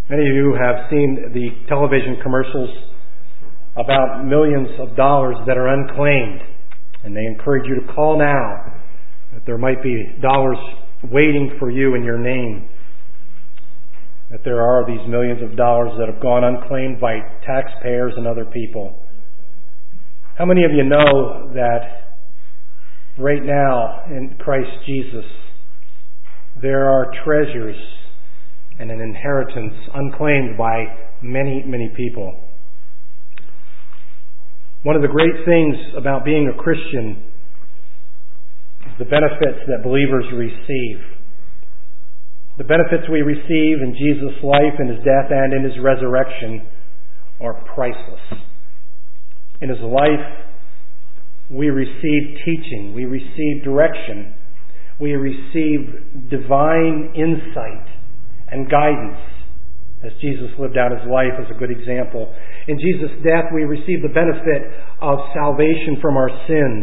Many of you have seen the television commercials about millions of dollars that are unclaimed, and they encourage you to call now, that there might be dollars waiting for you in your name, that there are these millions of dollars that have gone unclaimed by taxpayers and other people. How many of you know that right now in Christ Jesus there are treasures and an inheritance unclaimed by many, many people? One of the great things about being a Christian is the benefits that believers receive. The benefits we receive in Jesus' life, in His death, and in His resurrection are priceless. In His life, we receive teaching, we receive direction, we receive divine insight and guidance as Jesus lived out His life as a good example. In Jesus' death, we receive the benefit of salvation from our sins.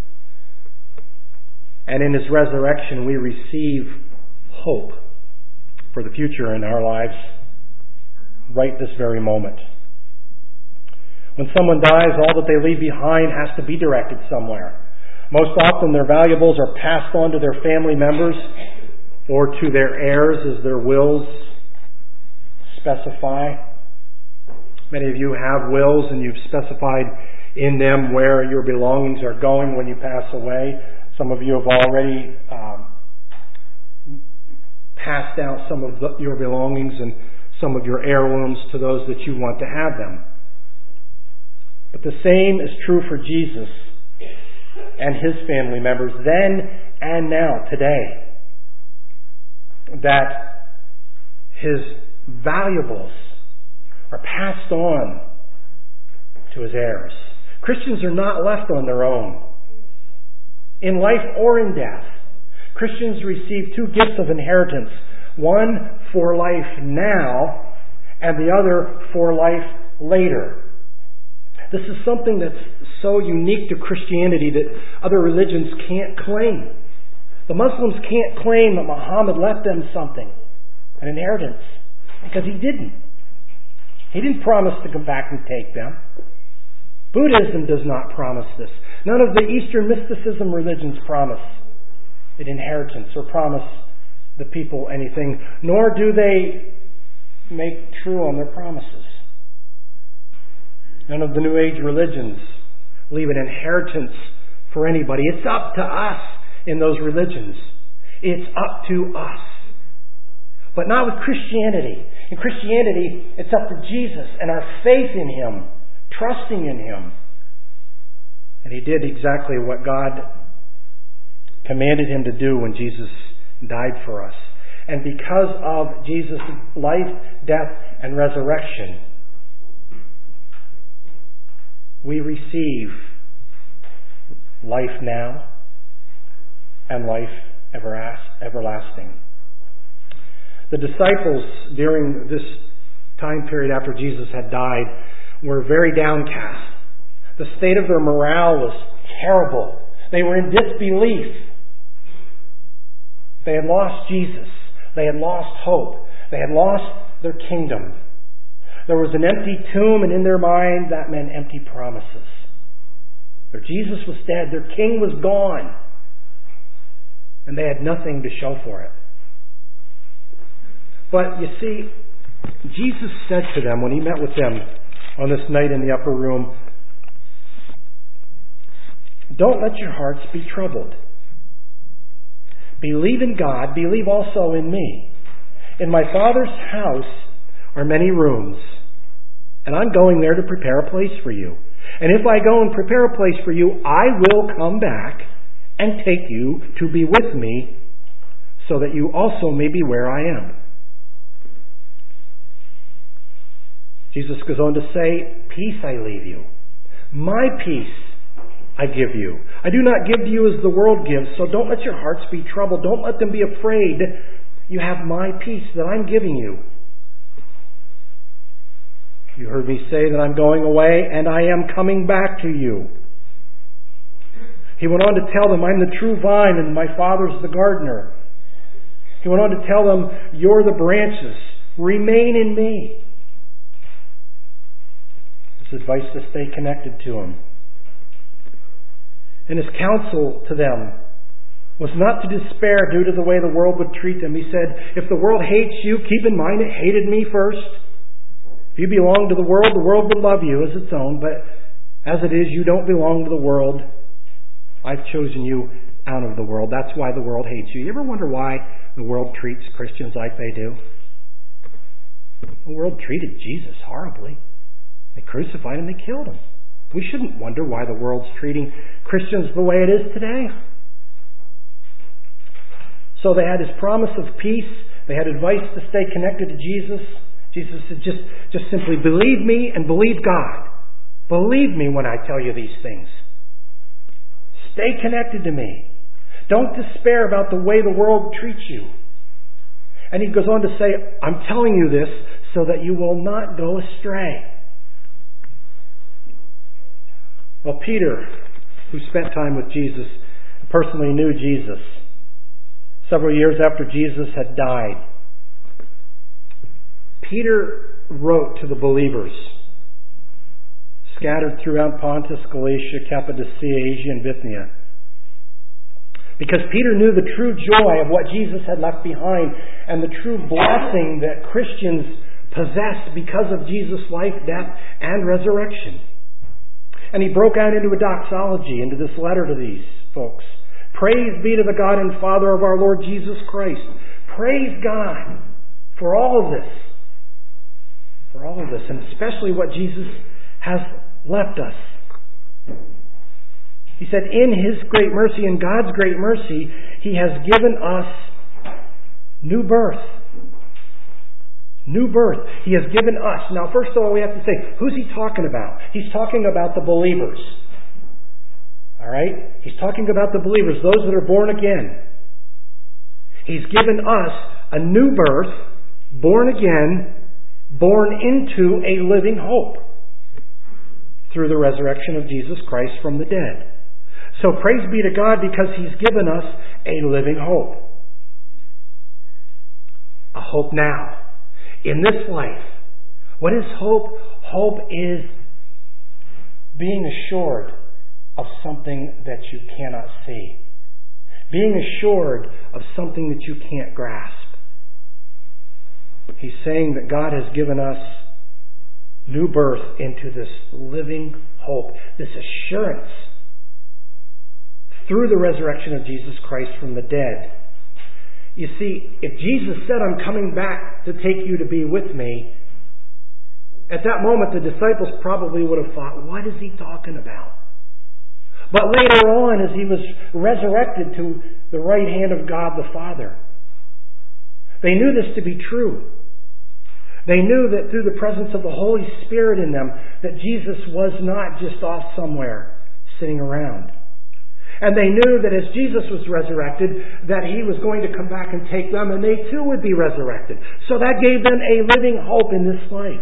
And in His resurrection, we receive hope for the future in our lives right this very moment. When someone dies, all that they leave behind has to be directed somewhere. Most often their valuables are passed on to their family members or to their heirs as their wills specify. Many of you have wills and you've specified in them where your belongings are going when you pass away. Some of you have already passed out some of your belongings and some of your heirlooms to those that you want to have them. But the same is true for Jesus and His family members then and now, today. That His valuables are passed on to His heirs. Christians are not left on their own. In life or in death, Christians receive two gifts of inheritance. One for life now, and the other for life later. This is something that's so unique to Christianity that other religions can't claim. The Muslims can't claim that Muhammad left them something, an inheritance, because he didn't. He didn't promise to come back and take them. Buddhism does not promise this. None of the Eastern mysticism religions promise an inheritance or promise the people anything, nor do they make true on their promises. None of the New Age religions leave an inheritance for anybody. It's up to us in those religions. It's up to us. But not with Christianity. In Christianity, it's up to Jesus and our faith in Him, trusting in Him. And He did exactly what God commanded Him to do when Jesus died for us. And because of Jesus' life, death, and resurrection, we receive life now and life everlasting. The disciples during this time period after Jesus had died were very downcast. The state of their morale was terrible. They were in disbelief. They had lost Jesus. They had lost hope. They had lost their kingdom. There was an empty tomb, and in their mind that meant empty promises. Their Jesus was dead. Their king was gone. And they had nothing to show for it. But you see, Jesus said to them when He met with them on this night in the upper room, "Don't let your hearts be troubled. Believe in God, believe also in me. In my Father's house are many rooms, and I'm going there to prepare a place for you. And if I go and prepare a place for you, I will come back and take you to be with me, so that you also may be where I am." Jesus goes on to say, "Peace I leave you. My peace I give you. I do not give to you as the world gives, so don't let your hearts be troubled. Don't let them be afraid. You have my peace that I'm giving you. You heard me say that I'm going away, and I am coming back to you." He went on to tell them, "I'm the true vine, and my Father's the gardener." He went on to tell them, "You're the branches. Remain in me. His advice to stay connected to Him. And His counsel to them was not to despair due to the way the world would treat them. He said, if the world hates you, keep in mind it hated me first. If you belong to the world would love you as its own. But as it is, you don't belong to the world. I've chosen you out of the world. That's why the world hates you. You ever wonder why the world treats Christians like they do? The world treated Jesus horribly. They crucified Him, they killed Him. We shouldn't wonder why the world's treating Christians the way it is today. So they had His promise of peace. They had advice to stay connected to Jesus. Jesus said, just simply believe me and believe God. Believe me when I tell you these things. Stay connected to me. Don't despair about the way the world treats you. And He goes on to say, I'm telling you this so that you will not go astray. Well, Peter, who spent time with Jesus, personally knew Jesus. Several years after Jesus had died, Peter wrote to the believers scattered throughout Pontus, Galatia, Cappadocia, Asia, and Bithynia. Because Peter knew the true joy of what Jesus had left behind and the true blessing that Christians possess because of Jesus' life, death, and resurrection. And he broke out into a doxology, into this letter to these folks. Praise be to the God and Father of our Lord Jesus Christ. Praise God for all of this. For all of this, and especially what Jesus has left us. He said, in His great mercy, in God's great mercy, He has given us new birth. New birth. He has given us. Now, first of all, we have to say, who's He talking about? He's talking about the believers. All right? He's talking about the believers, those that are born again. He's given us a new birth, born again, born into a living hope through the resurrection of Jesus Christ from the dead. So praise be to God because He's given us a living hope. A hope now. In this life. What is hope? Hope is being assured of something that you cannot see. Being assured of something that you can't grasp. He's saying that God has given us new birth into this living hope, this assurance through the resurrection of Jesus Christ from the dead. You see, if Jesus said, I'm coming back to take you to be with me, at that moment the disciples probably would have thought, what is He talking about? But later on, as He was resurrected to the right hand of God the Father, they knew this to be true. They knew that through the presence of the Holy Spirit in them, that Jesus was not just off somewhere sitting around. And they knew that as Jesus was resurrected, that He was going to come back and take them, and they too would be resurrected. So that gave them a living hope in this life.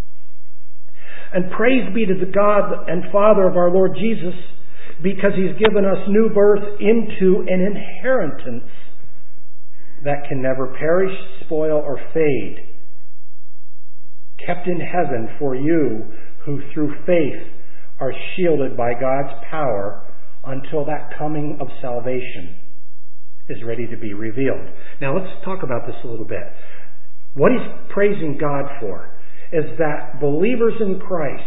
And praise be to the God and Father of our Lord Jesus, because He's given us new birth into an inheritance that can never perish, spoil, or fade, kept in heaven for you who through faith are shielded by God's power until that coming of salvation is ready to be revealed. Now let's talk about this a little bit. What he's praising God for is that believers in Christ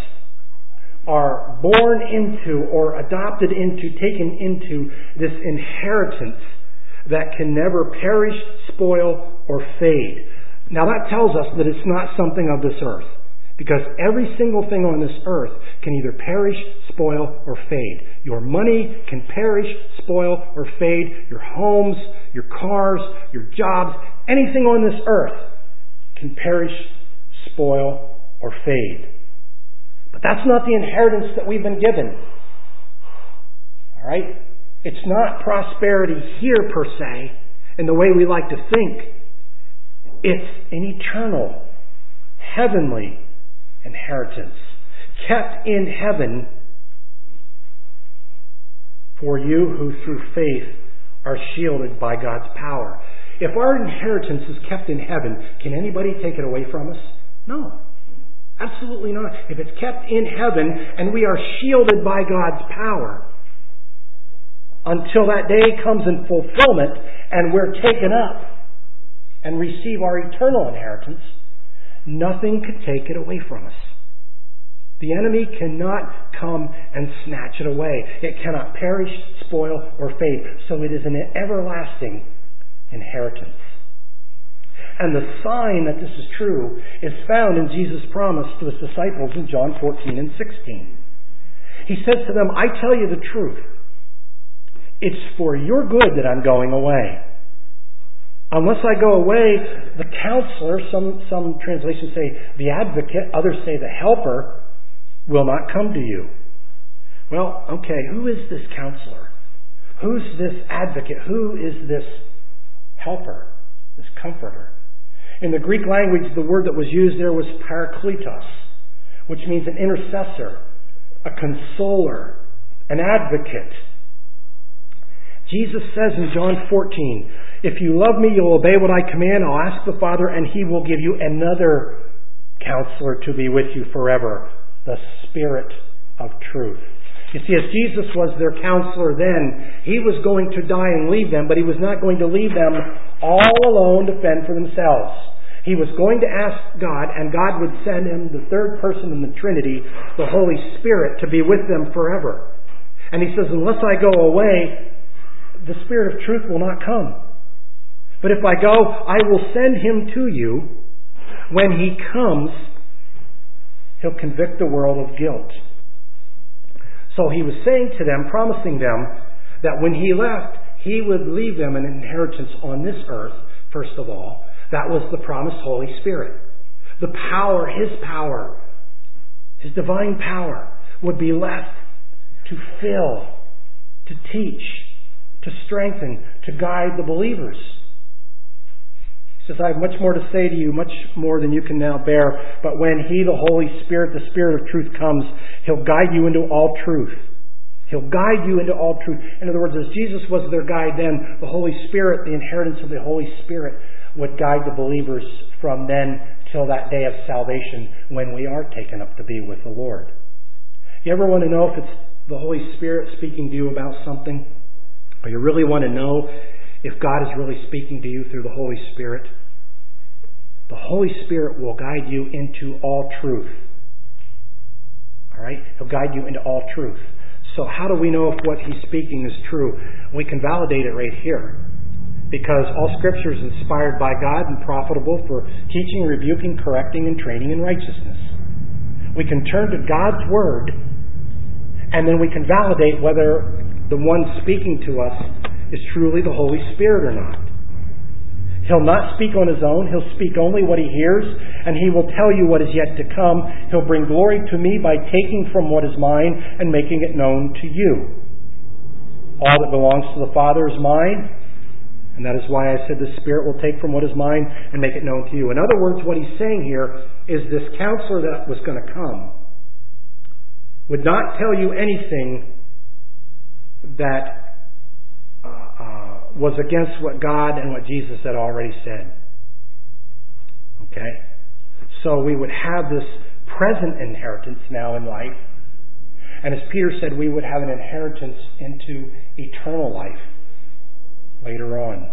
are born into or adopted into, taken into this inheritance that can never perish, spoil, or fade. Now that tells us that it's not something of this earth. Because every single thing on this earth can either perish, spoil, or fade. Your money can perish, spoil, or fade. Your homes, your cars, your jobs, anything on this earth can perish, spoil, or fade. But that's not the inheritance that we've been given. All right? It's not prosperity here per se, in the way we like to think. It's an eternal, heavenly inheritance, kept in heaven for you who through faith are shielded by God's power. If our inheritance is kept in heaven, can anybody take it away from us? No. Absolutely not. If it's kept in heaven and we are shielded by God's power until that day comes in fulfillment and we're taken up and receive our eternal inheritance, nothing can take it away from us. The enemy cannot come and snatch it away. It cannot perish, spoil, or fade. So it is an everlasting inheritance. And the sign that this is true is found in Jesus' promise to His disciples in John 14 and 16. He says to them, I tell you the truth. It's for your good that I'm going away. Unless I go away, the counselor, some translations say the advocate, others say the helper, will not come to you. Well, okay, who is this counselor? Who's this advocate? Who is this helper, this comforter? In the Greek language, the word that was used there was parakletos, which means an intercessor, a consoler, an advocate. Jesus says in John 14, if you love me, you'll obey what I command. I'll ask the Father, and He will give you another counselor to be with you forever, the Spirit of truth. You see, as Jesus was their counselor then, He was going to die and leave them, but He was not going to leave them all alone to fend for themselves. He was going to ask God, and God would send Him the third person in the Trinity, the Holy Spirit, to be with them forever. And He says, unless I go away, the Spirit of truth will not come. But if I go, I will send Him to you. When He comes, He'll convict the world of guilt. So He was saying to them, promising them, that when He left, He would leave them an inheritance on this earth, first of all. That was the promised Holy Spirit. The power, His divine power, would be left to fill, to teach, to strengthen, to guide the believers. He says, I have much more to say to you, much more than you can now bear. But when He, the Holy Spirit, the Spirit of truth comes, He'll guide you into all truth. He'll guide you into all truth. In other words, as Jesus was their guide then, the Holy Spirit, the inheritance of the Holy Spirit, would guide the believers from then till that day of salvation when we are taken up to be with the Lord. You ever want to know if it's the Holy Spirit speaking to you about something? Or you really want to know if God is really speaking to you through the Holy Spirit? The Holy Spirit will guide you into all truth. All right? He'll guide you into all truth. So how do we know if what He's speaking is true? We can validate it right here. Because all Scripture is inspired by God and profitable for teaching, rebuking, correcting, and training in righteousness. We can turn to God's Word, and then we can validate whether the one speaking to us is truly the Holy Spirit or not. He'll not speak on His own. He'll speak only what He hears, and He will tell you what is yet to come. He'll bring glory to me by taking from what is mine and making it known to you. All that belongs to the Father is mine, and that is why I said the Spirit will take from what is mine and make it known to you. In other words, what He's saying here is this counselor that was going to come would not tell you anything that was against what God and what Jesus had already said. Okay? So we would have this present inheritance now in life. And as Peter said, we would have an inheritance into eternal life later on.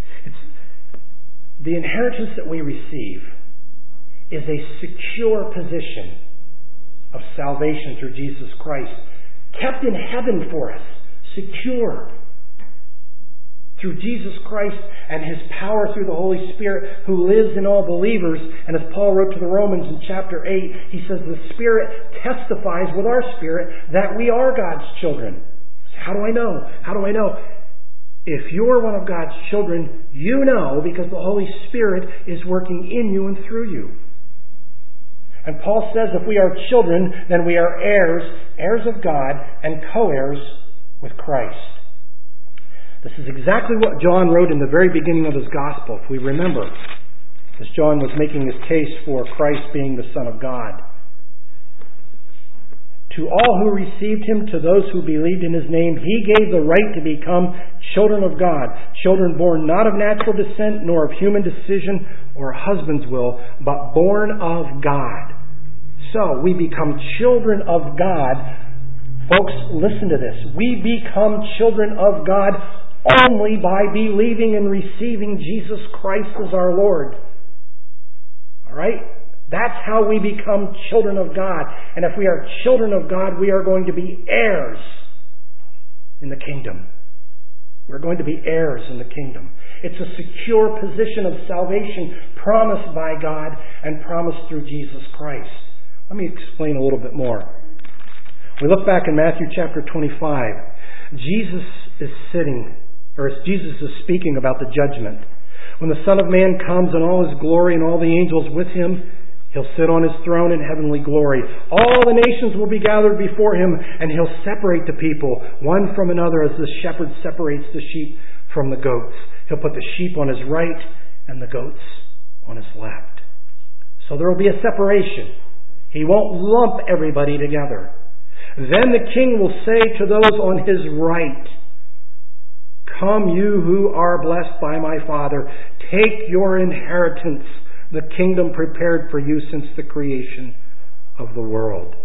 The inheritance that we receive is a secure position of salvation through Jesus Christ, kept in heaven for us, secure through Jesus Christ and His power through the Holy Spirit who lives in all believers. And as Paul wrote to the Romans in chapter 8, he says the Spirit testifies with our spirit that we are God's children. How do I know? How do I know? If you're one of God's children, you know because the Holy Spirit is working in you and through you. And Paul says if we are children, then we are heirs, heirs of God, and co-heirs with Christ. This is exactly what John wrote in the very beginning of his gospel, if we remember, as John was making his case for Christ being the Son of God. To all who received Him, to those who believed in His name, He gave the right to become children of God, children born not of natural descent, nor of human decision or a husband's will, but born of God. So, we become children of God. Folks, listen to this. We become children of God only by believing and receiving Jesus Christ as our Lord. All right? That's how we become children of God. And if we are children of God, we are going to be heirs in the kingdom. We're going to be heirs in the kingdom. It's a secure position of salvation promised by God and promised through Jesus Christ. Let me explain a little bit more. We look back in Matthew chapter 25. Jesus is speaking about the judgment. When the Son of Man comes in all His glory and all the angels with Him, He'll sit on His throne in heavenly glory. All the nations will be gathered before Him, and He'll separate the people one from another as the shepherd separates the sheep from the goats. He'll put the sheep on His right and the goats on His left. So there will be a separation. He won't lump everybody together. Then the King will say to those on His right, "Come, you who are blessed by my Father, take your inheritance, the kingdom prepared for you since the creation of the world."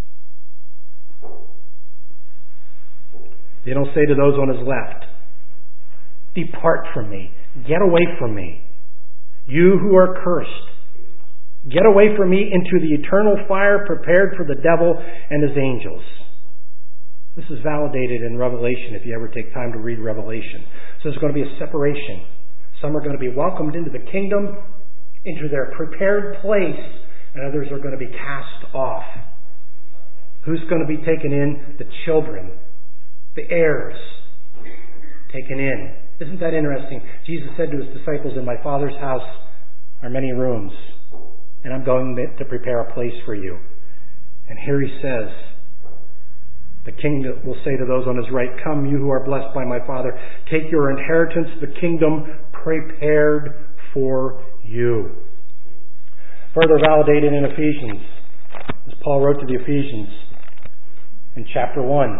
Then He'll say to those on His left, "Depart from me, get away from me, you who are cursed. Get away from me into the eternal fire prepared for the devil and his angels." This is validated in Revelation if you ever take time to read Revelation. So there's going to be a separation. Some are going to be welcomed into the kingdom, into their prepared place, and others are going to be cast off. Who's going to be taken in? The children, the heirs, taken in. Isn't that interesting? Jesus said to His disciples, "In my Father's house are many rooms, and I'm going to prepare a place for you." And here He says, the King will say to those on His right, "Come, you who are blessed by my Father, take your inheritance, the kingdom prepared for you." Further validated in Ephesians, as Paul wrote to the Ephesians in chapter 1.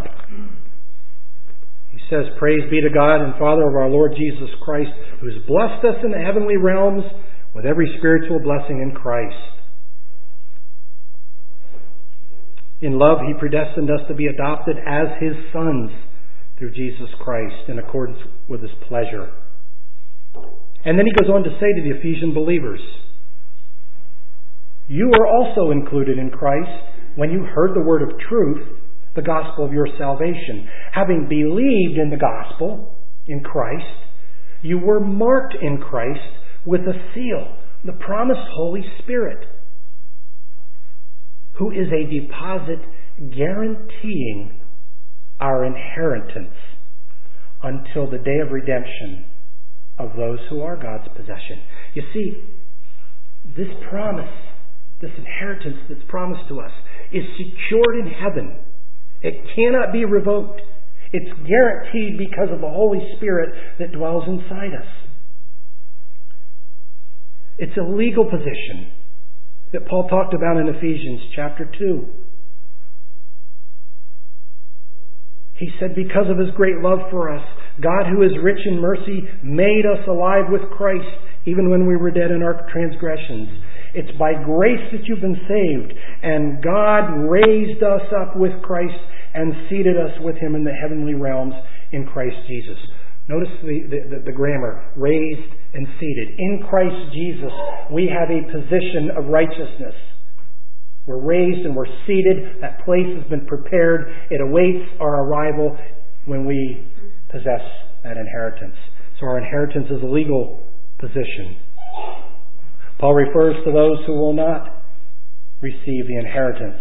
He says, "Praise be to God and Father of our Lord Jesus Christ, who has blessed us in the heavenly realms with every spiritual blessing in Christ. In love, He predestined us to be adopted as His sons through Jesus Christ in accordance with His pleasure." And then he goes on to say to the Ephesian believers, "You are also included in Christ when you heard the word of truth, the gospel of your salvation. Having believed in the gospel, in Christ, you were marked in Christ with a seal, the promised Holy Spirit, who is a deposit guaranteeing our inheritance until the day of redemption of those who are God's possession." You see, this promise, this inheritance that's promised to us, is secured in heaven. It cannot be revoked. It's guaranteed because of the Holy Spirit that dwells inside us. It's a legal position that Paul talked about in Ephesians chapter 2. He said, "Because of His great love for us, God, who is rich in mercy, made us alive with Christ, even when we were dead in our transgressions. It's by grace that you've been saved, and God raised us up with Christ and seated us with Him in the heavenly realms in Christ Jesus." Notice the grammar, raised and seated. In Christ Jesus, we have a position of righteousness. We're raised and we're seated. That place has been prepared. It awaits our arrival when we possess that inheritance. So our inheritance is a legal position. Paul refers to those who will not receive the inheritance.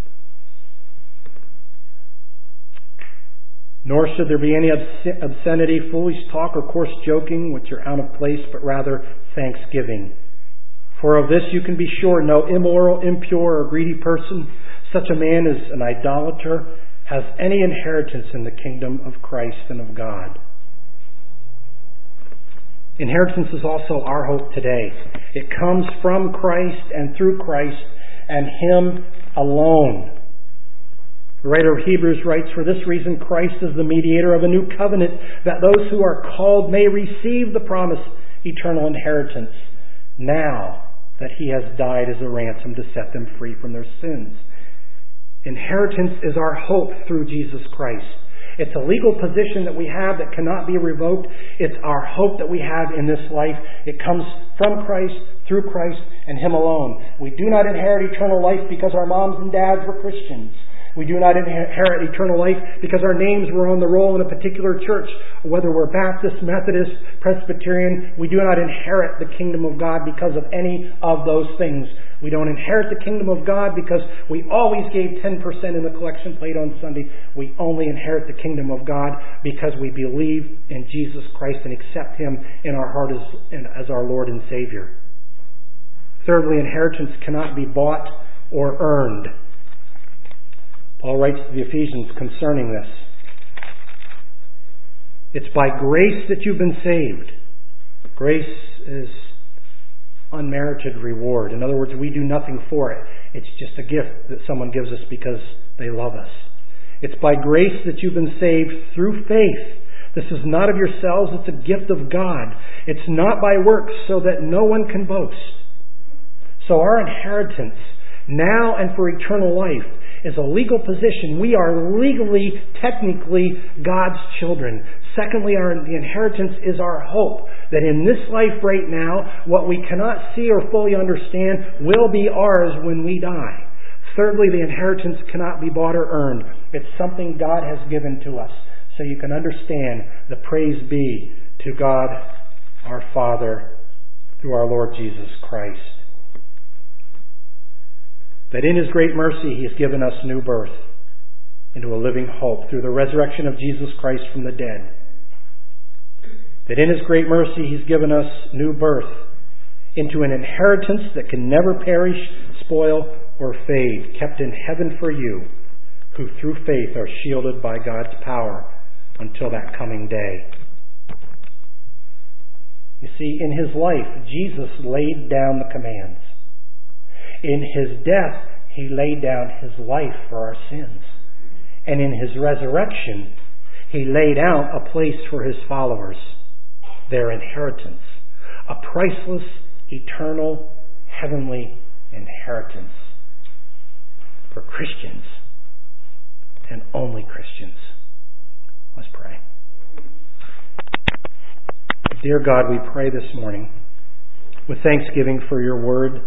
"Nor should there be any obscenity, foolish talk, or coarse joking, which are out of place, but rather thanksgiving. For of this you can be sure, no immoral, impure, or greedy person, such a man as an idolater, has any inheritance in the kingdom of Christ and of God." Inheritance is also our hope today. It comes from Christ and through Christ and Him alone. The writer of Hebrews writes, "For this reason Christ is the mediator of a new covenant, that those who are called may receive the promised eternal inheritance, now that he has died as a ransom to set them free from their sins." Inheritance is our hope through Jesus Christ. It's a legal position that we have that cannot be revoked. It's our hope that we have in this life. It comes from Christ, through Christ, and Him alone. We do not inherit eternal life because our moms and dads were Christians. We do not inherit eternal life because our names were on the roll in a particular church. Whether we're Baptist, Methodist, Presbyterian, we do not inherit the kingdom of God because of any of those things. We don't inherit the kingdom of God because we always gave 10% in the collection plate on Sunday. We only inherit the kingdom of God because we believe in Jesus Christ and accept Him in our heart as our Lord and Savior. Thirdly, inheritance cannot be bought or earned. Paul writes to the Ephesians concerning this. It's by grace that you've been saved. Grace is unmerited reward. In other words, we do nothing for it. It's just a gift that someone gives us because they love us. It's by grace that you've been saved through faith. This is not of yourselves, it's a gift of God. It's not by works, so that no one can boast. So our inheritance, now and for eternal life, is a legal position. We are legally, technically, God's children. Secondly, the inheritance is our hope that in this life right now, what we cannot see or fully understand will be ours when we die. Thirdly, the inheritance cannot be bought or earned. It's something God has given to us. So you can understand the praise be to God our Father through our Lord Jesus Christ. That in His great mercy He has given us new birth into a living hope through the resurrection of Jesus Christ from the dead. That in His great mercy He's given us new birth into an inheritance that can never perish, spoil, or fade, kept in heaven for you, who through faith are shielded by God's power until that coming day. You see, in His life, Jesus laid down the commands. In His death, He laid down His life for our sins. And in His resurrection, He laid out a place for His followers, their inheritance. A priceless, eternal, heavenly inheritance for Christians and only Christians. Let's pray. Dear God, we pray this morning with thanksgiving for Your Word.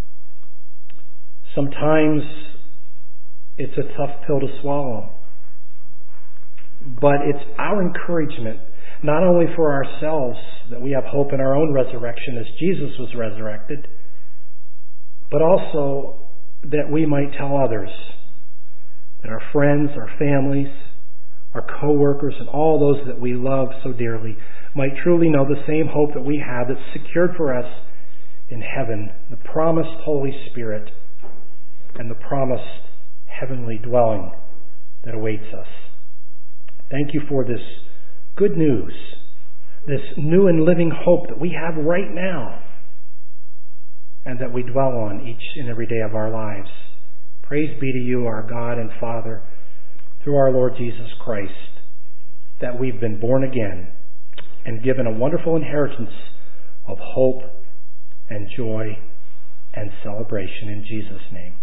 Sometimes it's a tough pill to swallow. But it's our encouragement, not only for ourselves, that we have hope in our own resurrection as Jesus was resurrected, but also that we might tell others, that our friends, our families, our co-workers, and all those that we love so dearly might truly know the same hope that we have that's secured for us in heaven, the promised Holy Spirit, and the promised heavenly dwelling that awaits us. Thank You for this good news, this new and living hope that we have right now, and that we dwell on each and every day of our lives. Praise be to You, our God and Father, through our Lord Jesus Christ, that we've been born again and given a wonderful inheritance of hope and joy and celebration in Jesus' name.